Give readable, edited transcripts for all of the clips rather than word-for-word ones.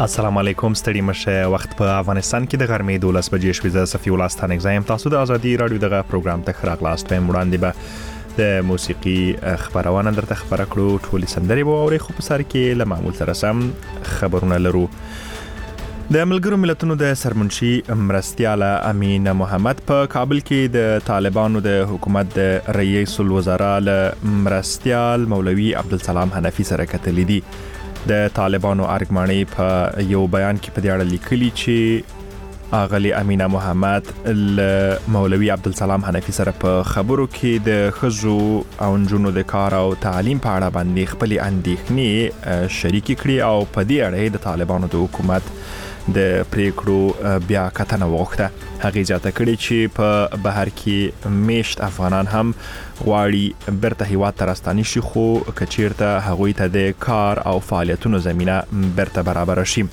السلام علیکم ستړي مشه وخت په افغانستان کې د غرمې 12 بجې شوې زه صفي الله ستانک زایم تاسو د ازادي رادیو دغه پروګرام ته خراغلاست په وړاندې به د موسیقي خبرونه درته خبره کړو ټولې سندرې به اوري خو په سر کې له معمول سره سم خبرونه لرو. د ملګرو ملتونو د سرمنشي مرستیال امین محمد په کابل کې د طالبانو د حکومت د رئیس الوزرا له مرستیال مولوي عبدالسلام حنفي سره کتلې دي. د طالبانو ارګماني په یو بیان کې په دې اړه لیکلي چې اغلی امینه محمد مولوي عبدالسلام حنفي سره په خبرو کې د خزو او نجونو د کار او تعلیم په اړه باندې خپل اندېښنې شریک کړي او په دې اړه د طالبانو د حکومت د پریکړو بیا کتنه وغوښته. هغه زیاته کړي چې په بهر کې میشت افغانان هم غواړي برته هیواد ته راستاني شي خو کچیرته هغوی ته د کار او فعالیتونو زمينه برته برابر شي.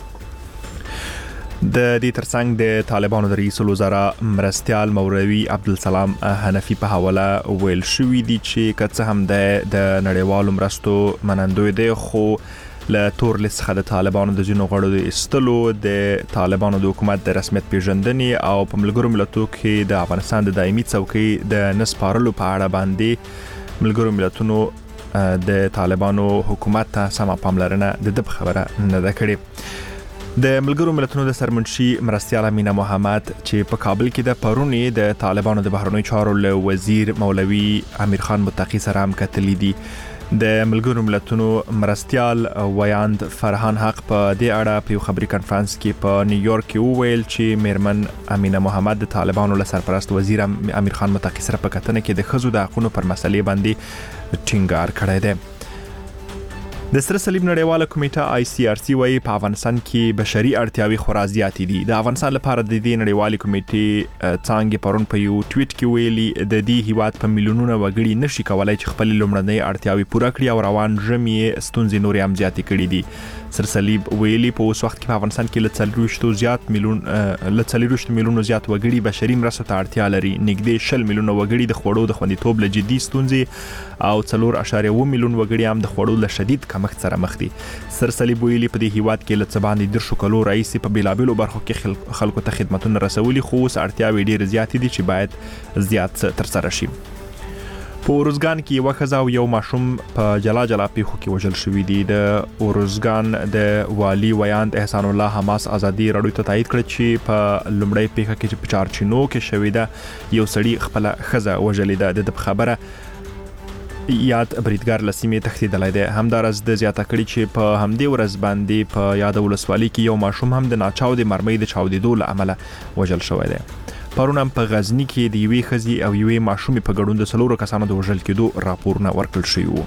د دې ترڅنګ د طالبانو د رئیس الوزرا مرستیال مولوي عبدالسلام حنفي په حواله ویل شوې دي چې کڅ هم د نړیوالو مرستو منندوی دی خو له تور لیست څخه د طالبانو د ځینو غړو د استلو د طالبانو د حکومت د رسمیت پیژندنې او په ملګرو ملتونو کې د افغانستان د دایمي څوکۍ د نسپارلو په اړه باندې ملګرو ملتونو د طالبانو حکومت ته سم پاملرنه د خبره نه ده کړې. د ملګرو ملتونو د سرمنشي مرستیال امینه محمد چې په کابل کې د پرونی د طالبانو د بهرنیو چارو له وزیر مولوي امیر خان متقی سره هم کتلې دي. د ملګرو ملتونو مرستیال ویاند فرحان حق په دې اړه په یو خبري کانفرنس کې په نیویارک کې وویل چې میرمن امینه محمد د طالبانو له سرپرست وزیر امیر خان متقی سره په کتنه کې د خزو د حقوقو پر مسلې باندې ټینګار کړی دی. د سره صلیب نړیواله کمیټه ICRC وايي په افغانستان کې بشري اړتیاوي خورا زیاتې دي. د افغانستان لپاره د دې نړیوالې کمیټې څنګه پرون په یو ټویټ کې ویلي د دې هیواد په میلیونونو وګړي نشي کولای چې خپل لومړنۍ اړتیاوي پوره کړي او روان ژمي ستونزې نورې هم زیاتې کړي دي. سره صلیب ویلي په اوس وخت کې په افغانستان کې له 40 میلیونو زیات وګړي بشري مرستو ته اړتیا لري. نږدې 20 میلیونه وګړي د خوړو د خوندیتوب له جدي ستونزې او 4.1 میلیون وګړي هم د خوړو له شدید کمښت سره مخ دي. سره صلیب ویلي په دې هیواد کې له باندې 10 کلو رئیس په بیلابیلو برخو کې خلکو ته خدماتونه رسولي خو اوس اړتیاوي ډېر زیات دي چې باید زیات تر سره شي. په اورزګان کې یو ښځه او یو ماشوم په جلا پیښو کې وژل شوي دي. د اورزګان د والی ویاند احسان الله حماس ازادي رادیو ته تایید کړ چې په لومړی پیښه کې چې په چارچینو کې شوې ده یو سړی خپل ښځه وژلې ده. د خبره یاد بریدګر لسیمې تښتیدلی دی. همدارس د زیاته کړي چې په همدې ورځ باندې په یاد ولسوالۍ کې یو ماشوم هم د ناچاودې مرمۍ د چاودېدو له امله وژل شوی دی. پرون هم په غزنی کې د یوې ښځې او یوې ماشومې په ګډون د 4 کسانو د وژل کېدو راپورونه ورکړل شوي وو.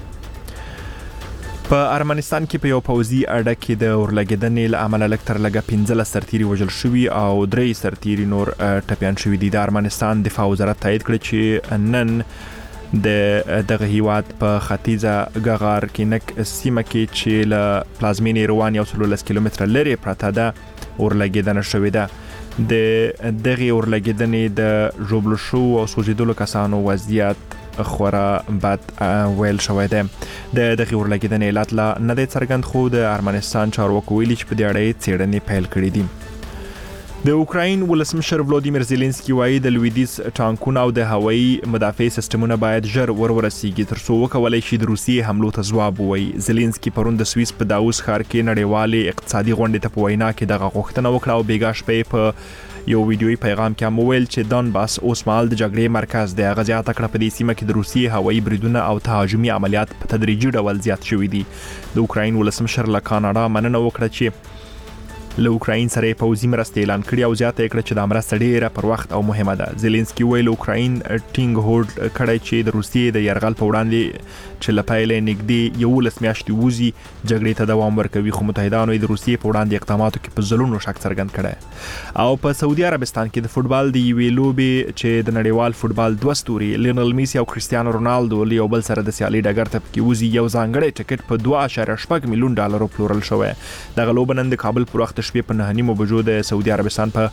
په ارمنستان کې په یو پوځي اډه کې د اورلګیدنې له امله لږ تر لږه 15 سرتیري وژل شوي او 3 سرتیري نور ټپیان شوي دي. د ارمنستان دفاع وزارت تایید کړی چې نن دغه هیواد په ختیځه غغار کې نک سیمه کې چې له پلازمینې روان یو 13 کیلومتره لري پرته ده اورلګیدنه شوې ده. د دغه اورلګیدنې د ژوبل شو او سوځیدلو کسانو وضعیت خورا بد ویل شوی دی. د دغه اورلګیدنې علت لا نه دی څرګند خو د ارمنستان چارواکو ویلي چې په دې اړه څېړنې پیل کړې دي. د اوکراین ولسمشر ولادیمیر زيلنسکي وايي د لویدیز ټانکونه او د هوایي مدافع سیستمونه باید ژر ورسیږي ترڅو وکولای شي د روسیې حملو ته ځواب ووایي. زيلنسکي پرون د سویس په داووس ښار کې نړیوالې اقتصادي غونډې ته په وینا کې دغه غوښتنه وکړه او بیګا شپې په یو ویډیويي پیغام کې هم ویل چې دونباس اوس مهال د جګړې مرکز دی. هغه زیاته کړه په دې سیمه کې د روسیې هوایي بریدونه او تهاجمي عملیات په تدریجي ډول زیات شوي دي. د اوکراین ولسمشر له کاناډا مننه وکړه چې له اوکراین سره پوځي مرسته اعلان کړي او زیاته کړه چې د مرسته ډیره پر وخت او مهمه ده. زيلنسکي ویل اوکراین ټینګ هوډ کړی چې د روسیې د يرغل په وړاندې چې لپاره نږدې 11 میاشتې وځي جګړې ته دوام ورکوي خو متحدانو د روسیې په وړاندې اقداماتو کې په ځلونو شک څرګند کړی. او په سعودي عربستان کې د فوتبال د یوې لوبې چې د نړیوال فوتبال 2 ستوري لیونل میسی او کریستیانو رونالدو له یو بل سره د سیالي ډګر ته کې وځي یو ځانګړی ټیکټ په 2.8 میلیون ډالر پلورل شوی. دغه لوبه نن د کابل پر وخت شپې په 9:30 بجو د سعودي عربستان په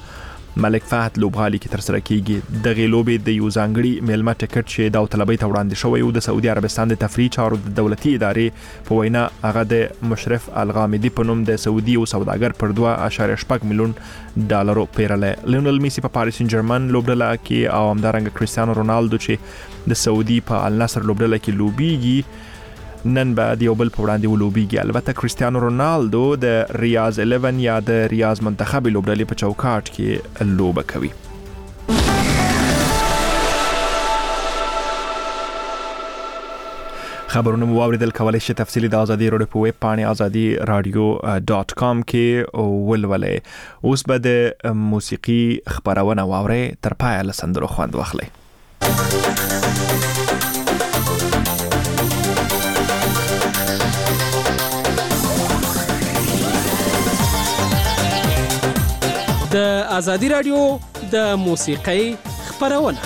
ملک فهد لوبغالي کې تر سره کیږي د غیلوبې د یو ځانګړي میلمه ټیکټ چې داوطلبۍ ته وړاندې شوی او د سعودي عربستان د تفریح چارو د دولتي ادارې په وینا هغه د مشرف الغامدي په نوم د سعودي او سوداګر پر 2.8 میلیون ډالرو پیرله. لیونل میسی په پاریس سن جرمن لوبډله کې او همدارنګه کریستیانو رونالدو چې د سعودي په النصر لوبډله کې لوبيږي نن بعد یو بل په وړاندې ولوبيږي. البته کریستیانو رونالدو د ریاض 11 یا د ریاض منتخب لوبډلې په چوکاټ کې لوبه کوي. خبرونه مو واوریدل. کولای شئ تفصیلی د ازادي راډیو په ویب پاڼې azadi-radio.com کې ولولئ. اوس به د موسیقي خبرونه واورئ. تر پایه له سندرو خوند واخلئ. د ازادي راډیو د موسیقۍ خبرونه.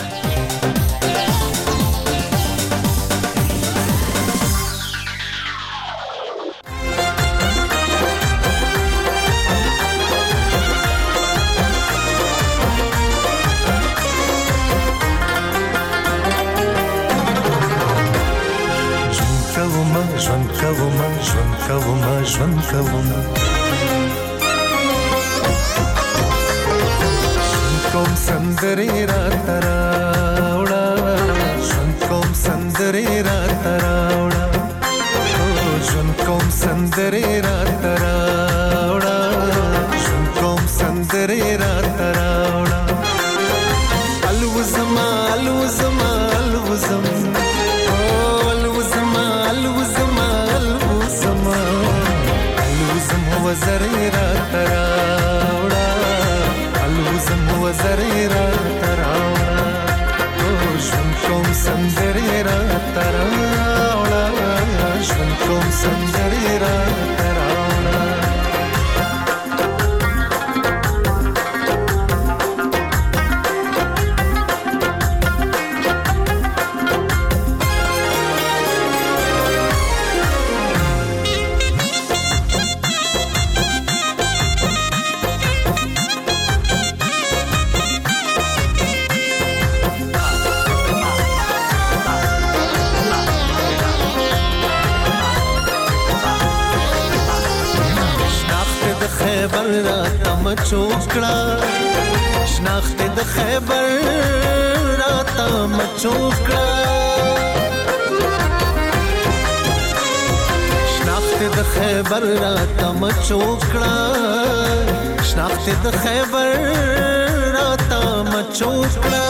ژوند کوم کوم سندرې را تراوړه ژوند کوم سندرې را تراوړه ژوند کوم سندرې را تراوړه ژوند کوم سندرې را تراوړه الوزما الوزما الوزم الوزما الوزما الوزما الوزم وزرې را تراوړه وزرې را تراوړه ژوند کوم سندرې را تراوړه ژوند کوم سندرې را تراوړه خیبر را تم چوکړه شناخت د خیبر را تم چوکړه شناخت د خیبر را تم چوکړه شناخت د خیبر را تم چوکړه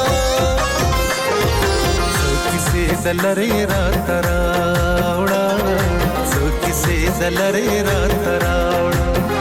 کیسې د لری را تراوړه کیسې د لری را تراوړه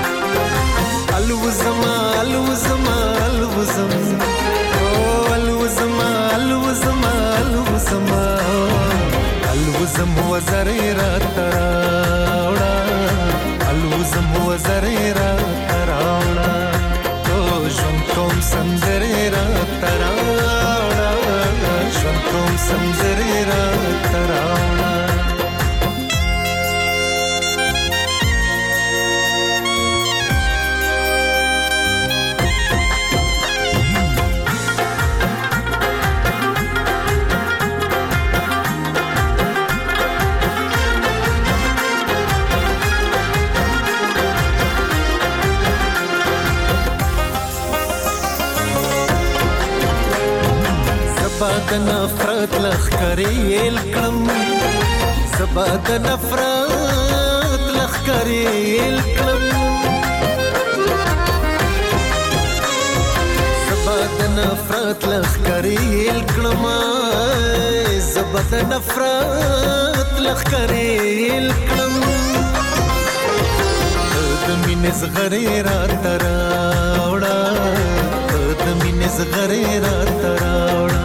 الوزما الوزما الوزم الوزما الوزما الوزما الوزم وزرې را تراوړه الوزم وزرې را تراوړه ژوند کوم سندرې را تراوړه ژوند کوم سندرې را تراوړه د نفرت لخکرې الکم سبا د نفرت لخکرې الکم سبا د نفرت لخکرې الکم سبا د نفرت لخکرې الکم د مینې زغرې را تراوړه د مینې زغرې را تراوړه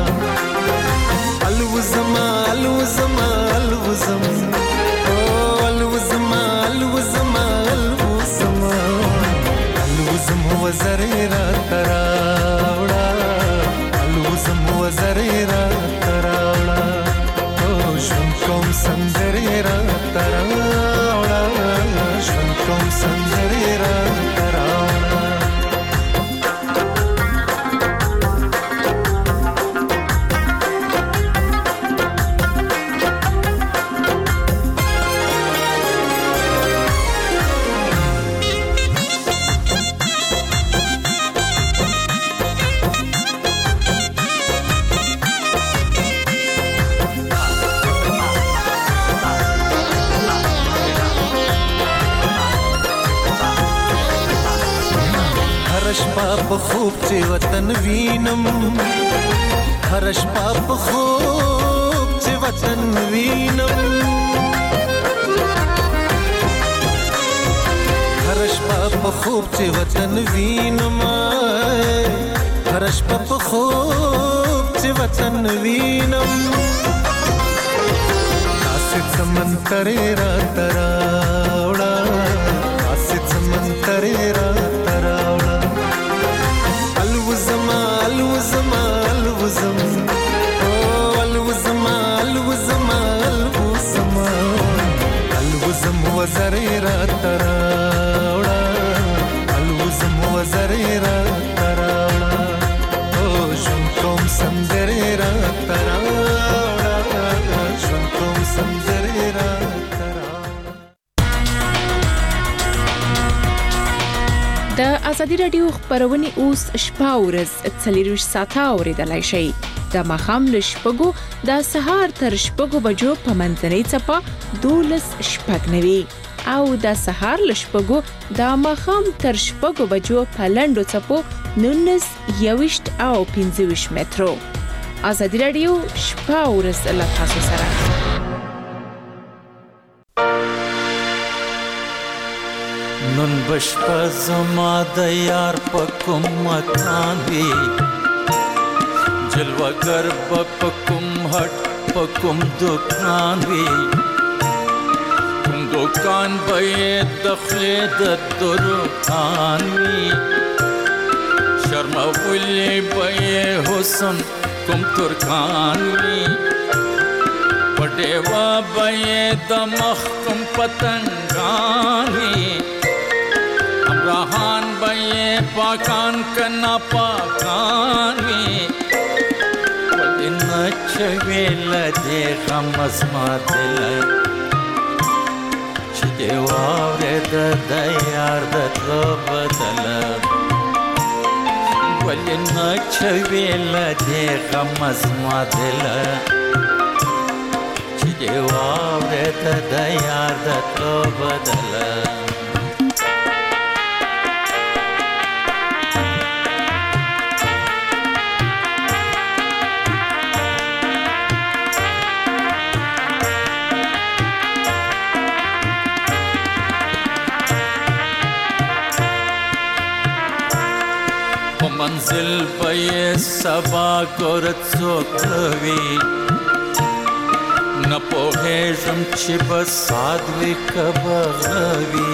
الوزما الوزما الوزم الوزما الوزما الوزما الوزم وزرې را تراوړه الوزم وزرې را تراوړه ژوند کوم سندرې را تراوړه ژوند کوم سندرې را تراوړه شپه په خوب چې وطن وینم هر شپه په خوب چې وطن وینم هر شپه په خوب چې وطن وینم هر شپه په خوب چې وطن وینم آسد سمندرې را تراوړه آسد سمندرې را تراوړه الوزما الوزما الوزم الوزما الوزما الوزما الوزم وزرې را تراوړه الوزم وزرې را تراوړه او ژوند کوم سندرې را تراوړه ژوند کوم سندرې را د ازادي رادیو خبرونه اوس شپه ورځ 24 ساعته اوریدلای شئ د ماښام له شپږو د سهار تر شپږو بجو په منځنۍ څپه 12:09 او د سهار له شپږو د ماښام تر شپږو بجو په لنډو څپو 19:20 او 25 مترو. ازادي رادیو شپه ورځ له تاسو سره. نن بشپا زما د یار په کوم مکان وی جلوگر په کوم هټ په کوم دکان وی کوم دکان به د خلد درکان وی شرمولی به حسن کوم ترکان وی پټوا به د مخ کوم پتنګان وی امراهان به پاکان کنا پاکان وی ودن چویل دې غمز ما دل چې دی واورې د یار د بدل ودن چویل دې غمز ما دل چې دی واورې د یار د بدل منزل به سبا ګورت څوکوي نه پوهېږم چې به ساد وي که به غوي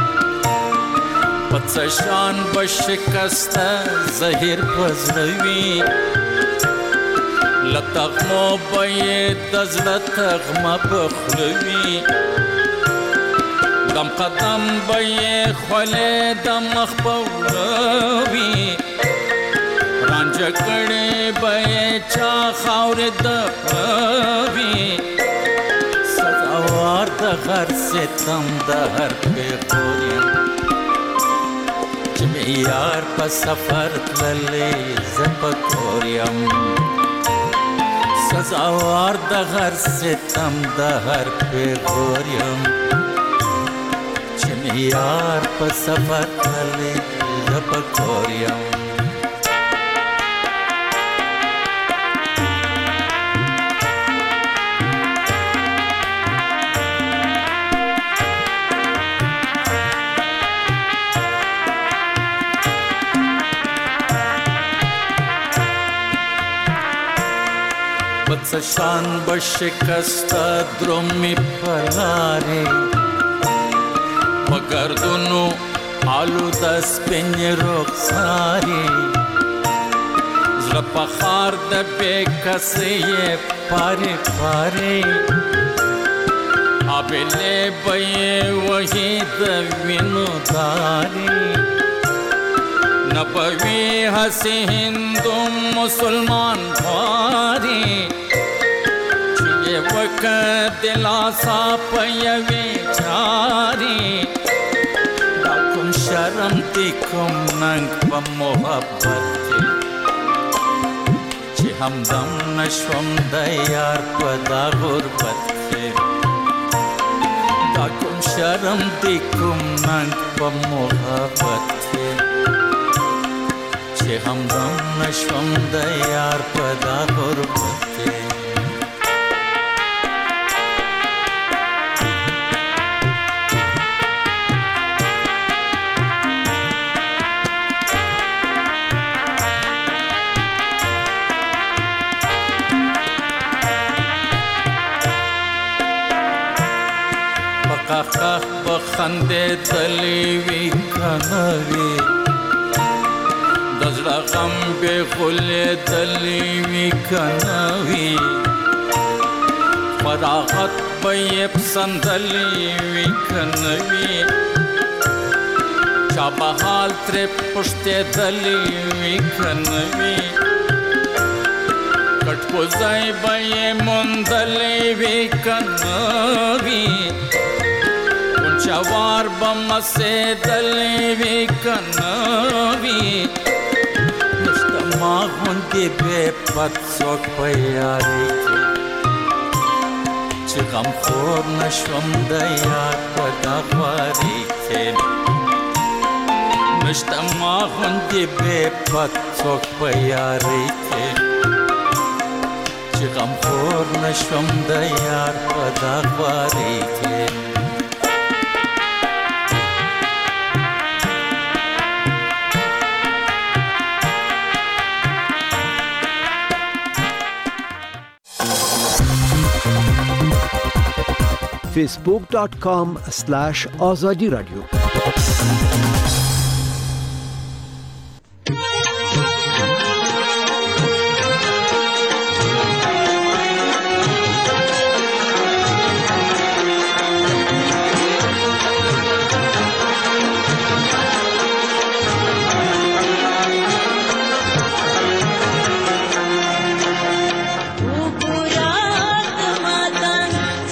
په څه شان به شکسته زهیر به زړه وي له تغمو به یې د زړه تغمه به خوله وي دم قدم به یې خولې د مخ به وړه وي رانجه کړې به چا خاورې د پوي سزاوار د هر ستم د هر پیغور یم چې مې یار په سفر تللی زه په کور یم سزاوار د هر ستم د هر پیغور یم چې مې یار په سفر تللی زه په کور یم شان بشکستا درومی پلاری مگردونو آلو دست پینی رخساری زرپا خار دبی کسی پاری پاری آبیلی بی وحی دوینو داری نبوی حسی ہندو مسلمان بھاری وکړه دلاسا پيوي چاري دا کوم شرم دي کوم ننګ په محبت چې همدم نشوم د یار په دا غربت کې دا کوم شرم دي کوم ننګ په محبت کې چې همدم نشوم د یار په دا غربت کې قاقه بخنده دلی وی کنوی دزړه غم به غلې دلی وی کنوی فراغت به پسندلی وی کنوی چا بحال تر پشته دلی وی کنوی کټ کوزای به مندلی وی کنوی چوار بم سے دلی وی کنوی نشتما غوندی بے پت سوک پیاری کی چی غم خور نشوم دیار پدا خواری کی نشتما غوندی بے پت سوک پیاری کی چی غم خور نشوم دیار پدا خواری کی facebook.com/azadi radio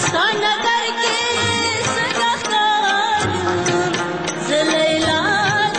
Zalay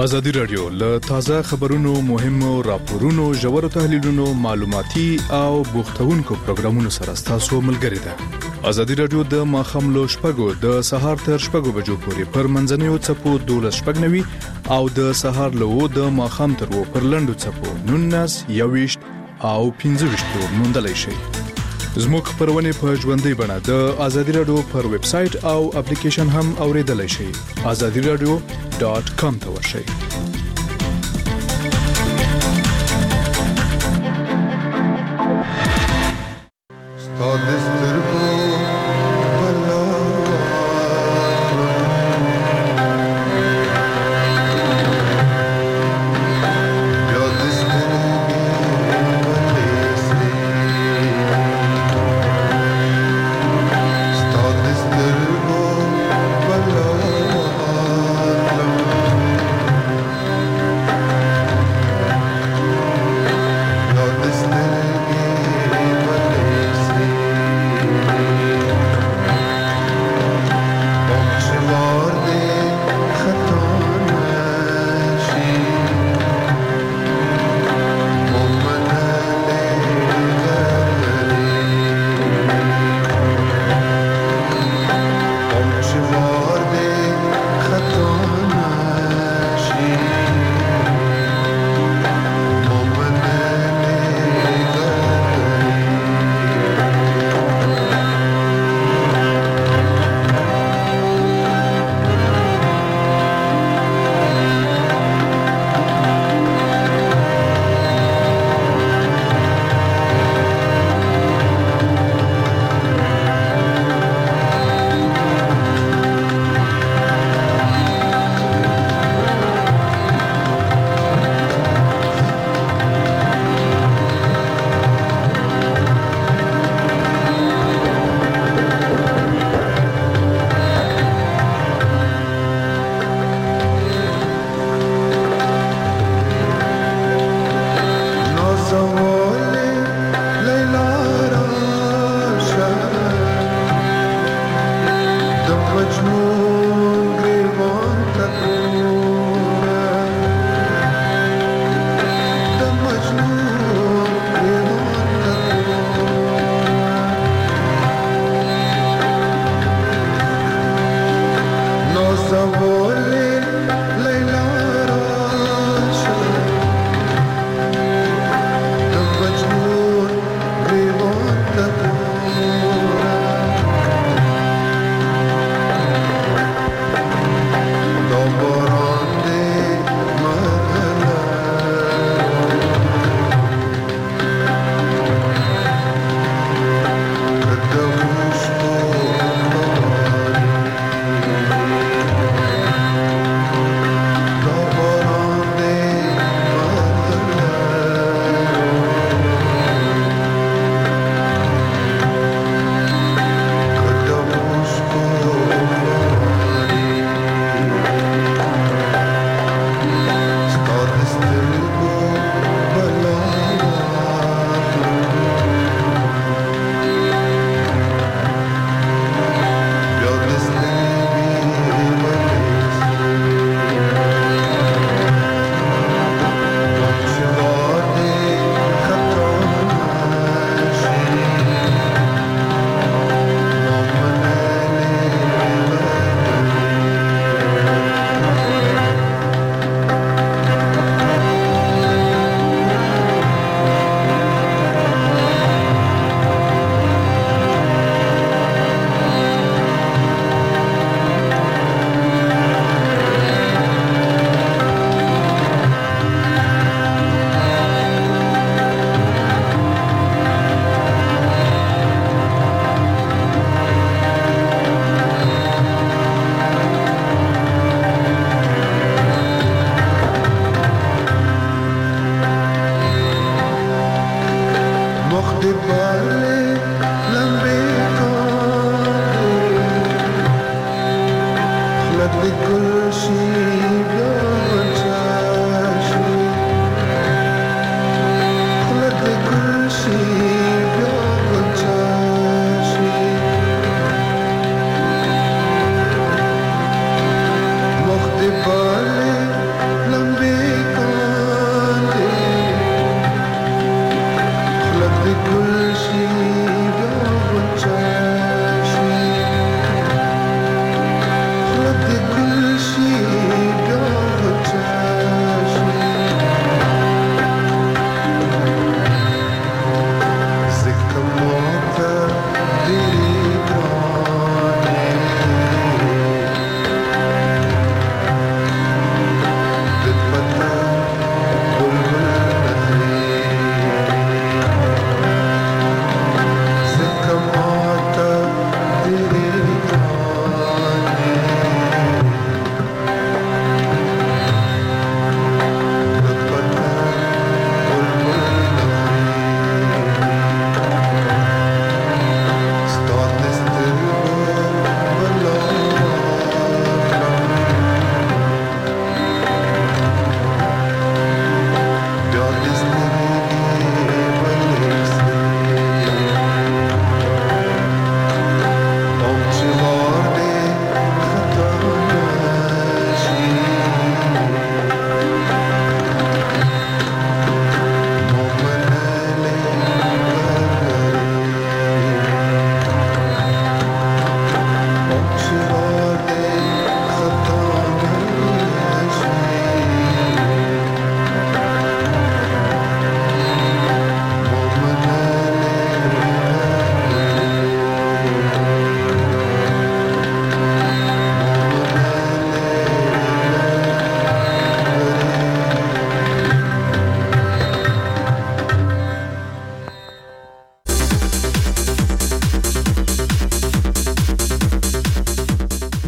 ازادي رادیو له تازه خبرونو مهمو راپورونو ژورو تحلیلونو معلوماتي او بوختونکو پروګرامونو سره تاسو ملګری ده. ازادي رادیو د ماخاملو شپږو د سهار تر شپږو بجو پورې پر منځنوي چپو 12:90 او د سهار له د ماخام تر و پر لندو چپو 19 21 او 15 موندلای شي. زموږ خبرونه په ژوندۍ بڼه د ازادي رادیو پر ویب سټ او اپلیکیشن هم اوریدلای شئ. azadiradio.com ته ورشئ.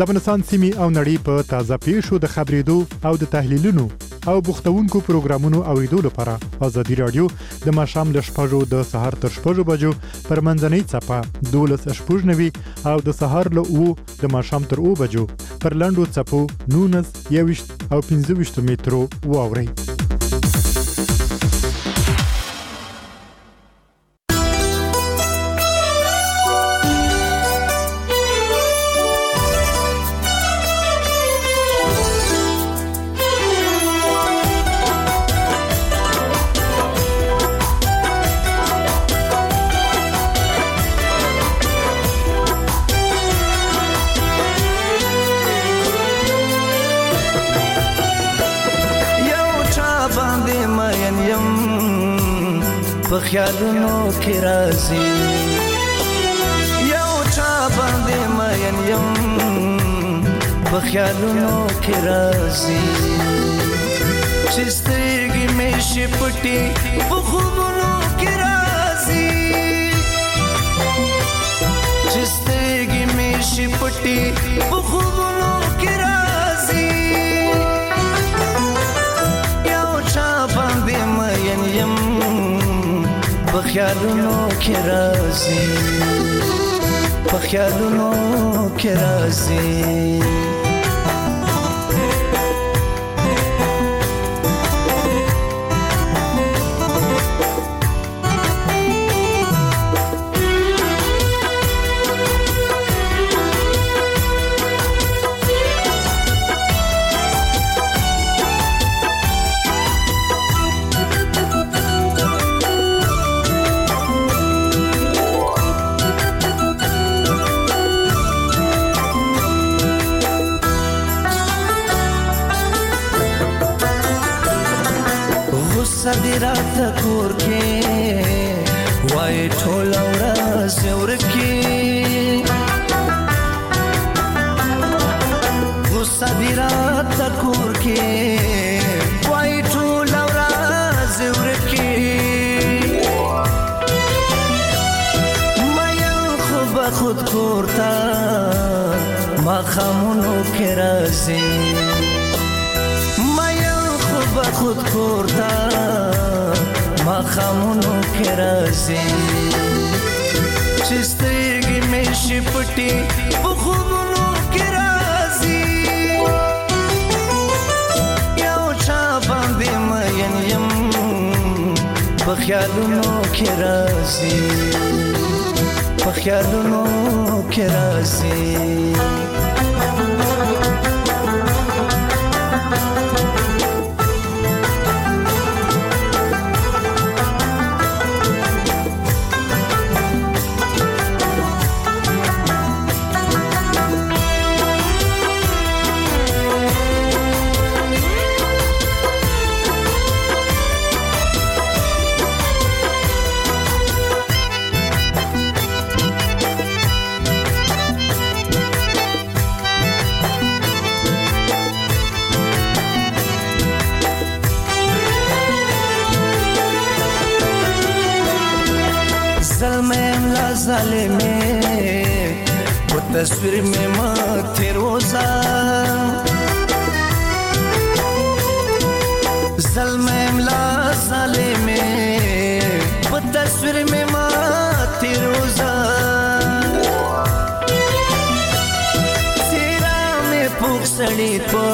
د افغانستان سیمې او نړۍ په تازه پیښو د خبرېدو او د تحلیلونو او بوختونکو پروګرامونو اوریدو لپاره ازادي رادیو د ماښام له 6 د سهار تر 6 بجو پر منځنۍ چپه 12:90 او د سهار له 9 د ماښام تر 9 بجو پر لاندو چپو 19 21 او 25 مترو واوري. خیالونو کې راځي یو چا باندې مین یم په خیالونو کې راځي چې سترګې مې شي پټې په خوبونو کې راځي چې سترګې مې شي پټې په خوبونو کې راځي یو چا باندې مین یم په خیالونو کې راځي په خیالونو کې راځي صدرات کور کې وای ټول ورځ ورکی صدرات کور کې وای ټول ورځ ورکی مې خود کورتا ما خامونو کې راځي خود کورتا ما خامونو کې راځي چې سترګې مې شي پټې په خوبونو کې راځي یو چا باندې مین یم په خیالونو کې راځي په خیالونو کې راځي ظالمه په تصویر مې ماته روزا ظلمه املا ظالمه په تصویر مې ماته روزا تیرا مې پوښتنې په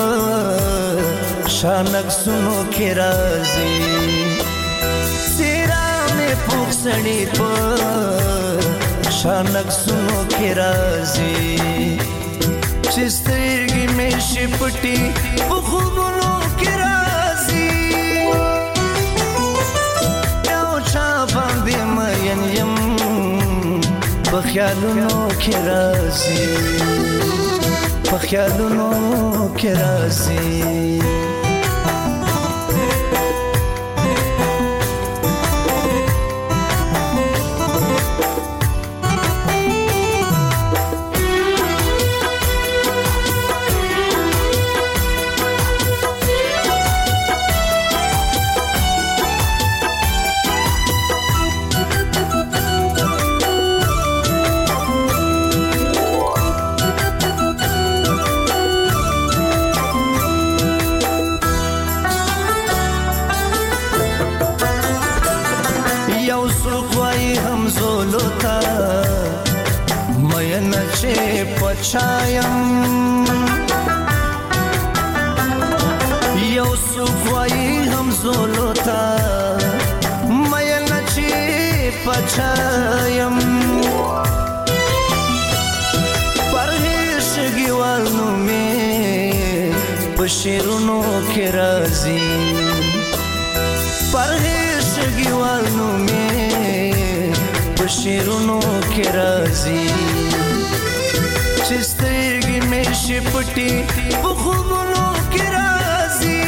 شانک سنو کې راځي تیرا مې پوښتنې په شانک سنو کې راځي چې سترګې مې شي پټې په خوبونو کې راځي یو چا باندې مین یم په خیالونو کې راځي په خیالونو کې راځي چې پچایم یو سوګوي هم زولوتا مې نه چې پچایم پرهیشګیوالو مې پشیرونو کې راځي پرهیشګیوالو مې پشیرونو کې راځي چې سترګې مې شپټي په خوبونو کې راځي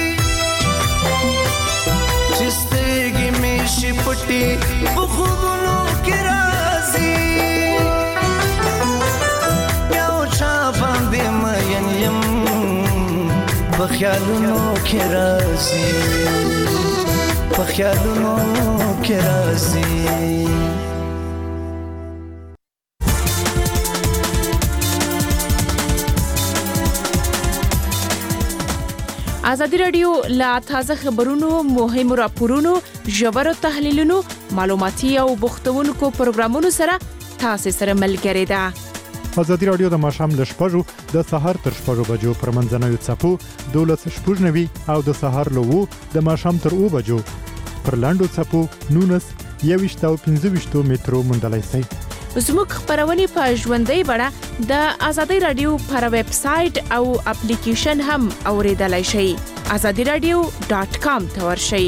چې سترګې مې شپټي په خوبونو کې راځي یو چا باندې مین یم په خیالونو کې راځي په خیالونو کې راځي ازادي رادیو لا تازه خبرونو مهمو راپورونو ژورو تحلیلونو معلوماتي او بوختونکو پروګرامونو سره تاسو سره ملګری ده ازادي رادیو د ماښام له 6 د سهار تر 6 بجو پر منځنوي څپو 12:90 او د سهار له 2 د ماښام تر 2 بجو پر لاندو څپو 19:25 مترو مندلای سي زموږ خبرونه په ژوندۍ بڼه د ازادي رادیو پر ویب سټ او اپلیکیشن هم اوریدلای شئ azadiradio.com ته ورشئ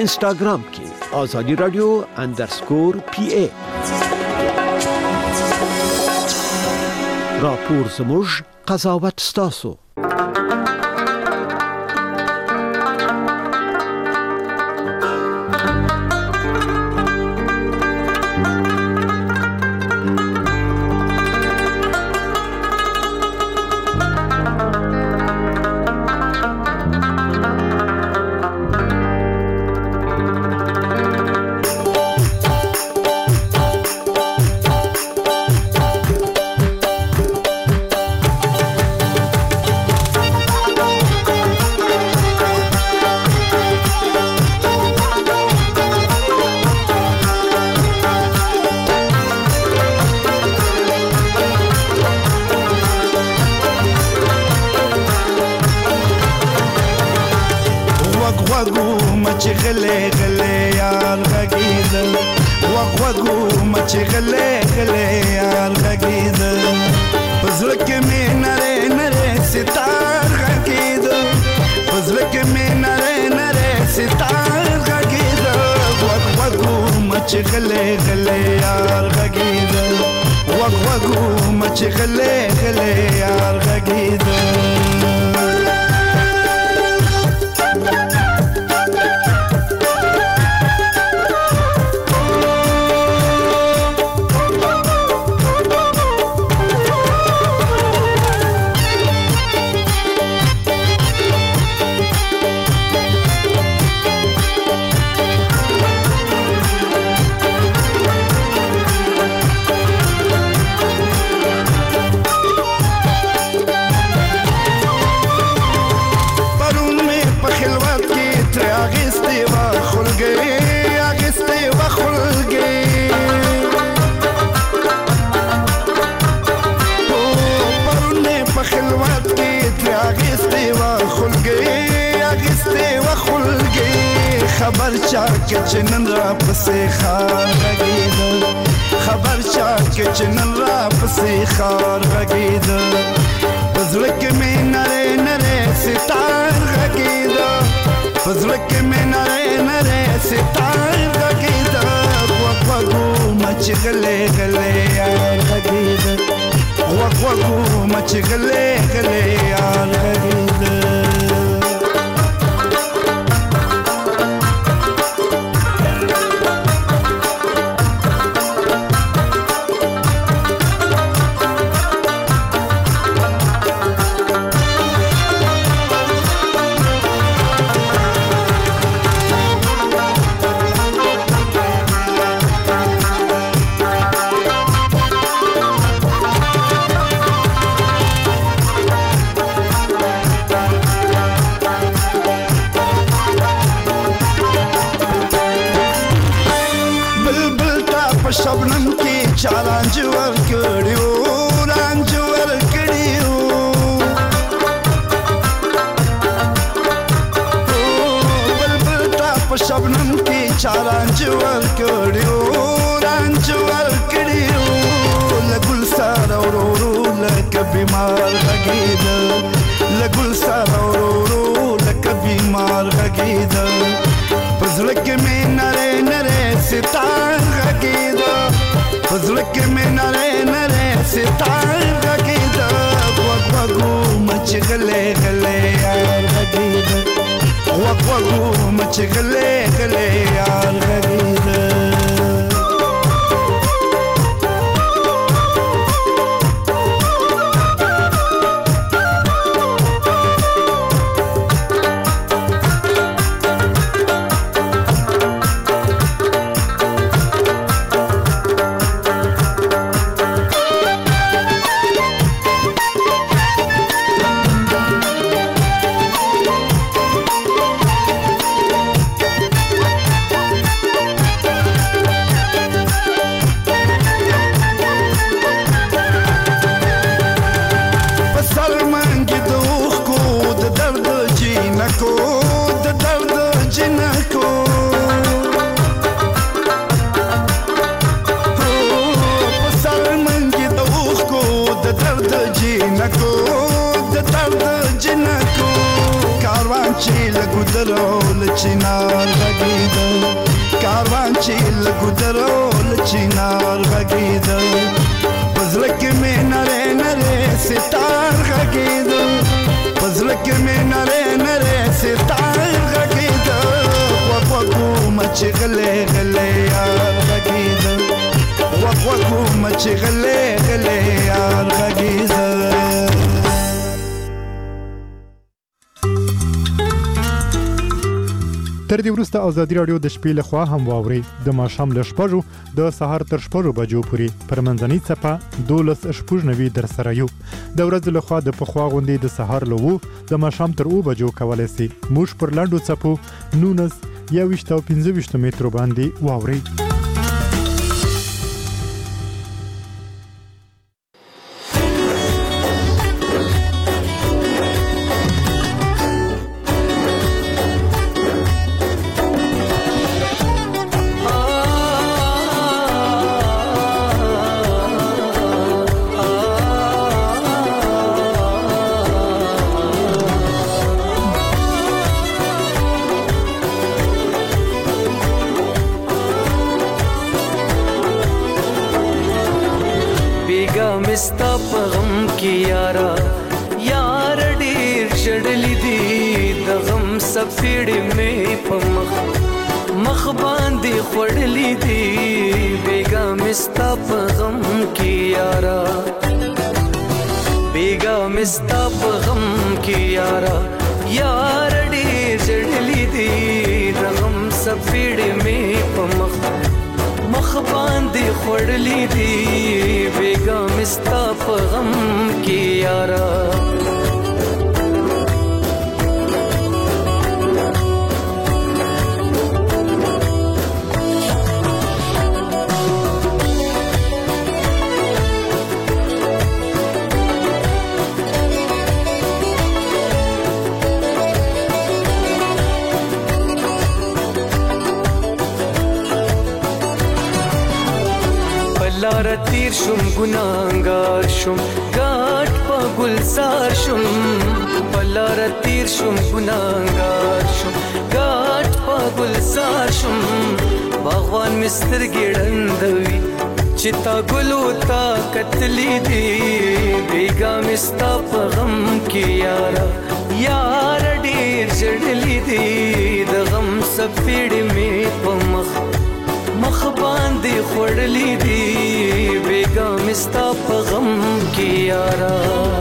انسټاګرام کې آزادی رادیو _PA راپور زموږ قضاوت ستاسو. خبر چا کې چنن را پسې خار غږید خبر چا کې چنن را پسې خار غږید پزړه کې مې نره نره ستار غږید پزړه کې مې نره نره ستار غږید وقوقو مچ غلې غلې یار غږید وقوقو مچ غلې غلې یار غږید شبنم کی چالانج ور کړیو رانج ور کړیو بلبل تا په شبنم کی چالانج ور کړیو رانج ور کړیو لګل سره ورو لکه بیمار غږید لګل سره ورو لکه بیمار غږید پزړه کې مې نره نره ستار غږید پزړه کې مې نره نره ستار غږید وقوقو مچ غلې غلې یار غږید وقوقو مچ غلې غلې یار غږید چنار غږید کاروان چې لګو درول چنار غږید پزړه کې مې نره نره ستار غږید پزړه کې مې نره نره ستار غږید وقو مچ غلې غلې یار غږید وقو مچ غلې غلې یار غږید. تر دې وروسته ازادي راډیو د شپې لخوا هم واوري د ماښام له 6 د سهار تر 6 بجو پورې پر منځنۍ څپه 12:90 در سره یو د ورځې لخوا د پخوا غونډې د سهار له 2 د ماښام تر 2 بجو کولای شي موږ پر لاندو څپو 19 یا 25 مترو باندې واوري. مستا پغم کی یارا یار ډیر شړلی دی د غم سفیړې مې پمخ مخ باندې خړلی دی بیگا مستا پغم کی یارا بیگا مستا پغم کی یارا یار ډیر شړلی دی د غم سفیړې مې پمخ مخ باندې خړلی دی بیگا مستا په غم کې یارا لار تیر شم گناهگار شم گاٹ پا گلزار شم لار تیر شم گناهگار شم گاٹ پا گلزار شم باغوان مستر ګړندوي چتا ګلو تا قتلی دی بیگا مستا په غم کې یارا یار ډیر جړلی دی د غم سپېړې مې په مخ باندې خړلی دی بیگا مستا په غم کې یارا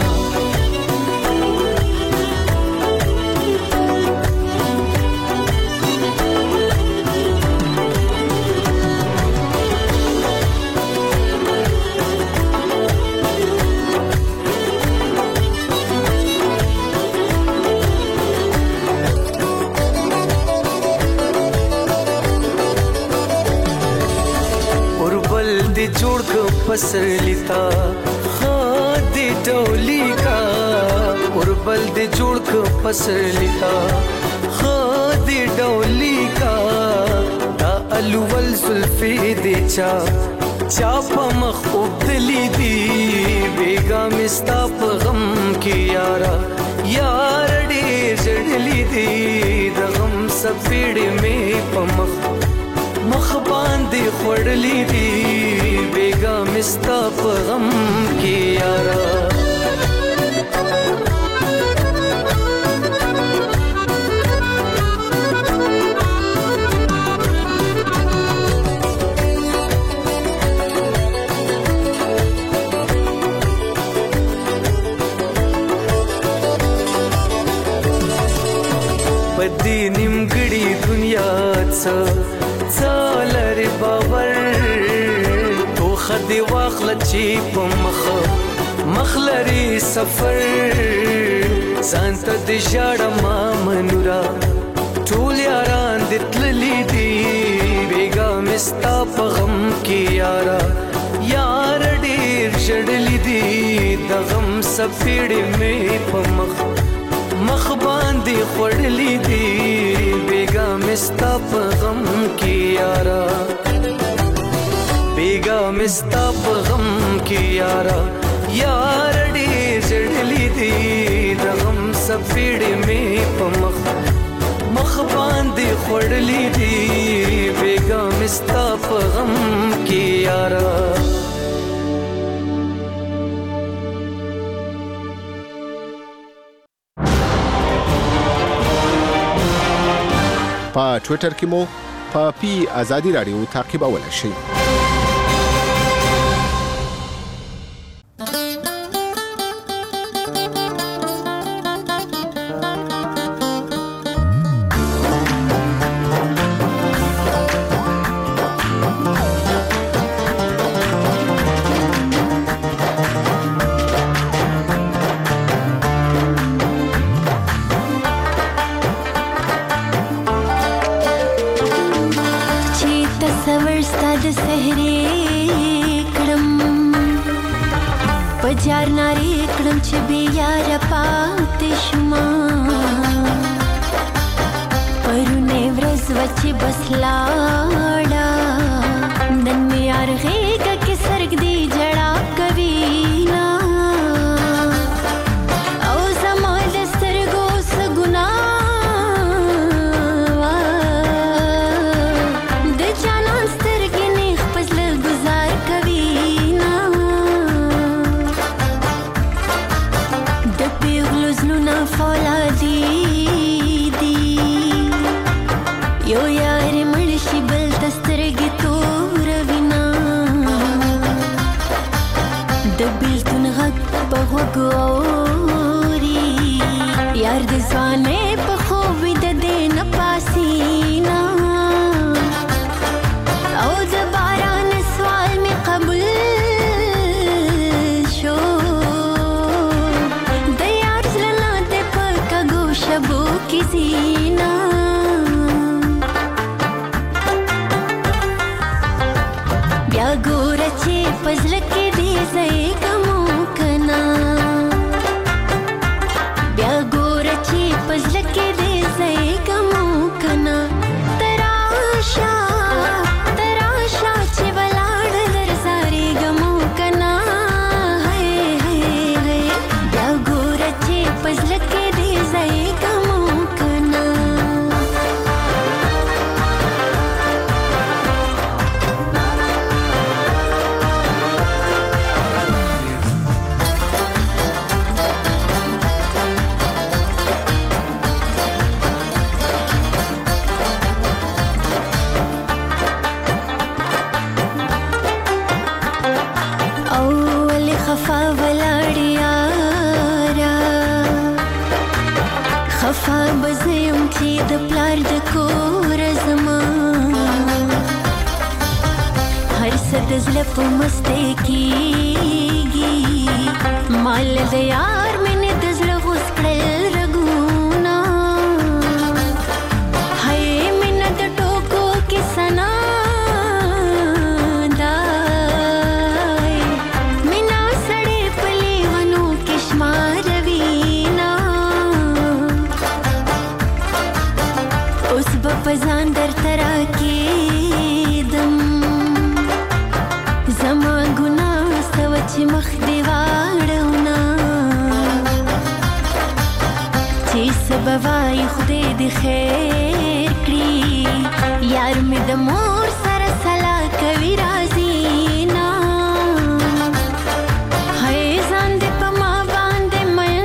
جوړ کو پسر لیتا خاد ډولی کا اوربل دې جوړ کو پسر لیتا خاد ډولی کا دا الول زلفی دې چا په مخ وبدلی دی بیگا مستا په غم کې یارا یار ډېر جړلی دی د غم سپېړې مې په مخ باندې خړلی دی بیگا مستا په غم کې یارا پدې نیمګړې دنیا څه لري باور خدي واخله چې په مخ لري سفر ځان ته د ژړه ما منورا ټول یاران د تللی دی بیگا مستا په غم کې یارا یار ډېر ژړلی دی د غم سپېړې مې په مخ باندې خړلی دی بیگا مستا په غم کې یارا بیگا مستا په غم کې یارا یار ډېر جړلی دی د غم سپېړې مې په مخ باندې خوړلې دي بیګا مستا په غم کې یارا په ټوئیټر کې مو په پی آزادی رادیو تعقیبولای شئ. پجار ناری کړم چې بیا یار پاتې شوما پرونه ورځ وچې بس لاړه نن مې یار غېږه کې سرګ دی جړا کوي نا او زما د سترګو څه ګناه د جانان سترګې نه خپل گزار کوي فولادي دي یو یار مرشي بل دسترګې تور وینا د بیلتون غږ په غوږ اوري یار د ځوانۍ په خوب د دې نه پاسینا او د باران سوال مې قبول شبو کی زینا بیا ګور چې پزل کې دې زې کمو کنا بیا ګور چې پزل کې دې زې کمو کنا تراشا چې ولاړ درځاري ګمو کنا هي بیا ګور چې پزل کې دې زې خفا بزیم چې د پلار د کور زما هر څه د زړه په مستی کېږي مال د یار مینې د زړه غوڅ کړل رګونه هی مینه د ټوکو کې ثنا دای مینه سړې په لیونو کې شماروي پزان در ترا کېدم زما ګناه سوه چې مخ دې واړونه چې څه به وایي خدای دې خیر کړي یار مې د مور سره سلا کوي راځي نه هی ځان دې په ما باندې مین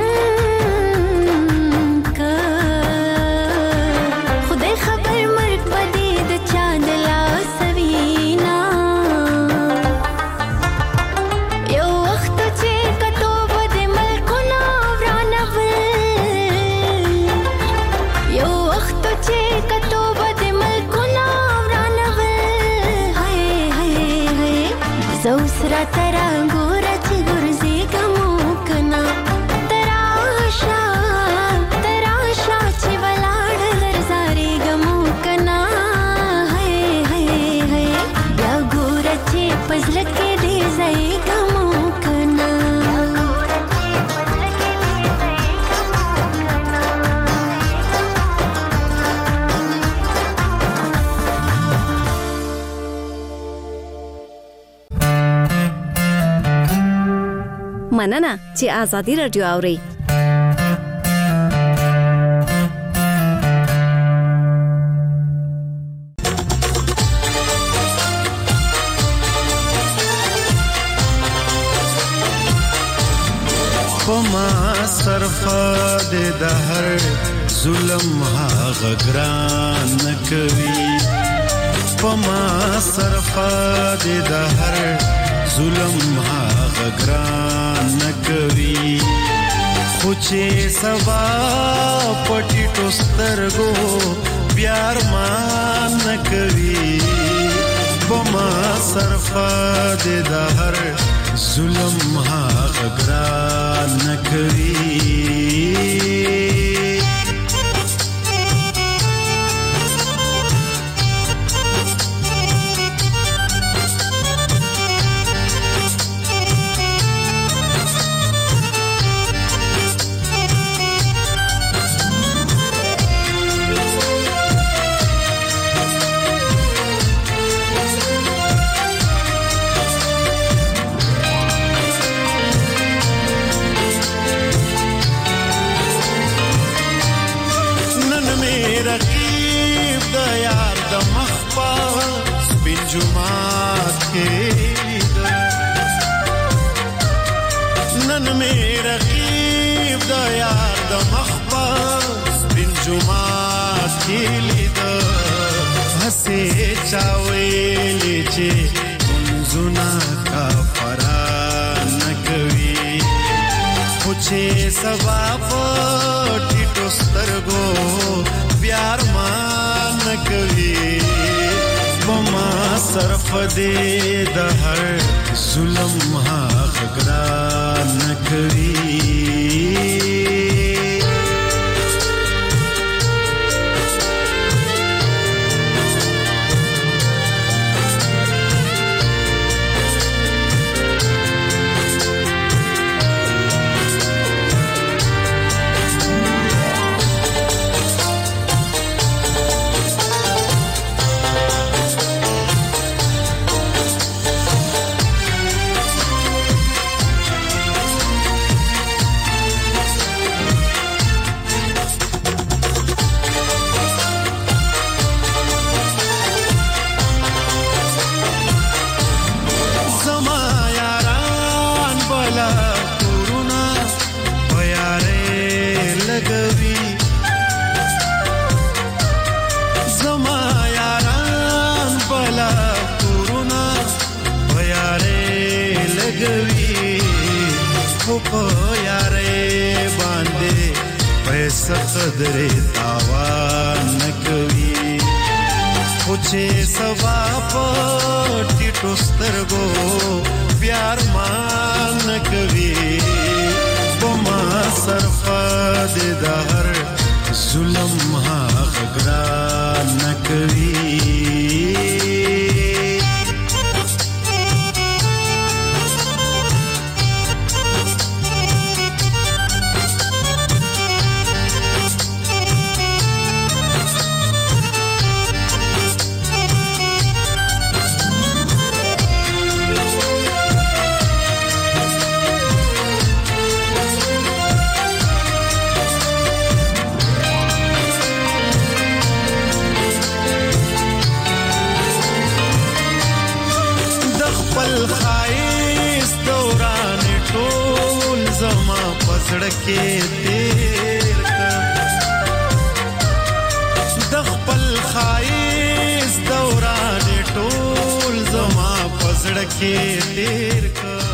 زوسرا ترا ګوره چې ګرځي ګمو کنا تراشا چې ولاړ درځاري ګمو کنا هي بیا ګوره چې پزل کې دې ځای ګمو کنا مننه چې آزادی رادیو اوري. پما صرف د هر ظلم هغه ګران نکوي پما صرف د هر ظلم هغه ګران نکوي خو چې سبا پټي ټوسترګو پیار مان نکوي پما صرف د هر ظلم هغه ګران نکوي جمعات کې نن مې رقیب د یار د مخبر بن جمعات کې لید هسه چاوي چې منځونه کا فران نکوي خو چې سبا پټي ټوسترګو پیار مان نکوي پما صرف دې د هر ظلم هغه ګران نکوي قدر تاوان نکوي خو چې سبا پټي ټوسترګو پیار مان نکوي پما صرف د هر ظلم هغه ګران نکوي سړکې تیر د خپل خایس دوران ټول زما په سړکې تیر